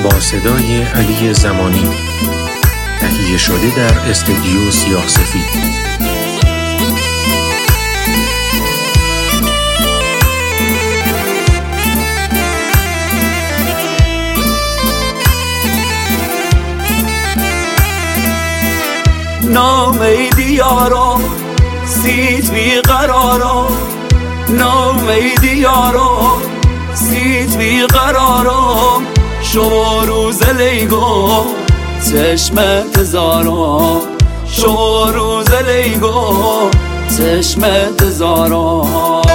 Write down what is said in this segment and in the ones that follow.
با صدای علی زمانی، تهیه شده در استودیو سیاه سفید. نامیدی یارا سیت بی قرارا، نامیدی یارا سیت بی قرارا، شما روز لیگو چشمت زارا، شما روز لیگو چشمت زارا.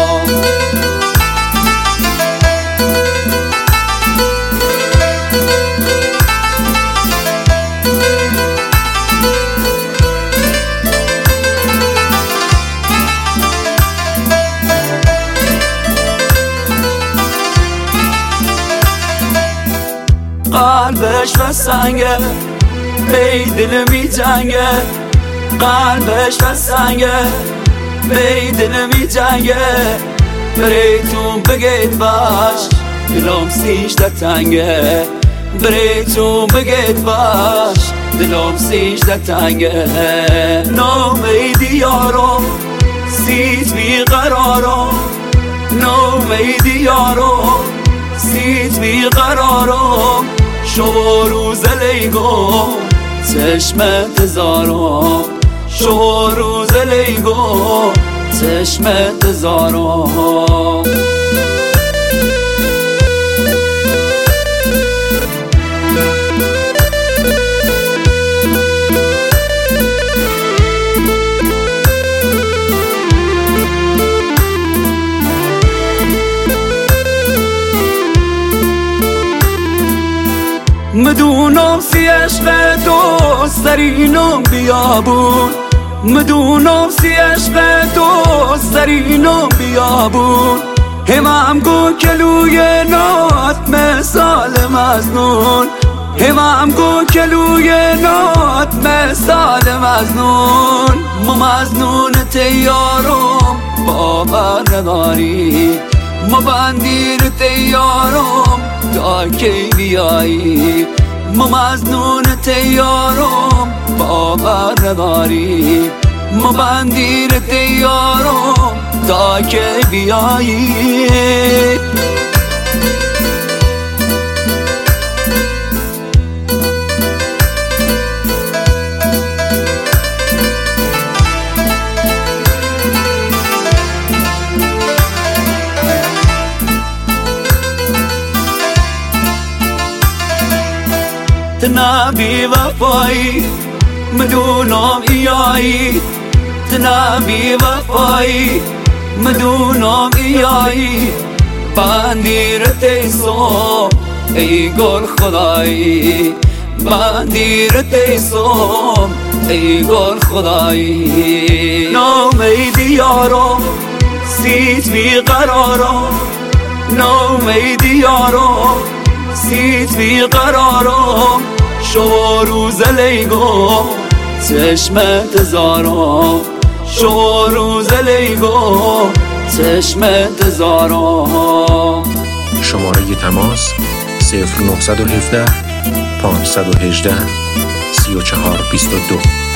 قلبش و سنگه بی دل می جنگه، قلبش و سنگه بی دل می جنگه، بریتون بگید باش دلم سیشده تنگه، بریتون بگید باش دلم سیشده تنگه. نامیدی یارو سیت بی قرارو، نامیدی یارو سیت بی قرارو، شما روز لیگو چشمت زارو، شما روز لیگو چشمت زارو. مدونم سی عشق تو سرینم بیابون، مدونم سی عشق تو سرینم بیابون، همم گو کلوی نات مثال مزنون، همم گو کلوی نات مثال مزنون. ما مزنون تیارم باور نداری، ما بندیر تیارم تا کی بیایی، ما مزنون تیارم باور نداری، ما بندیر تیارم تا کی بیایی. تنا بی وفایی مدونم ایایی، تنا بی وفایی مدونم ایایی، بندیر تیسو ای گل خدایی، بندیر تیسو ای گل خدایی. نامیدی یارو سیت بی قرارو، نامیدی یارو سیت بی قرارو، شما روز لیگو چشمت زارو، شما روز لیگو چشمت زارو. شماره تماس 0917 518 3422.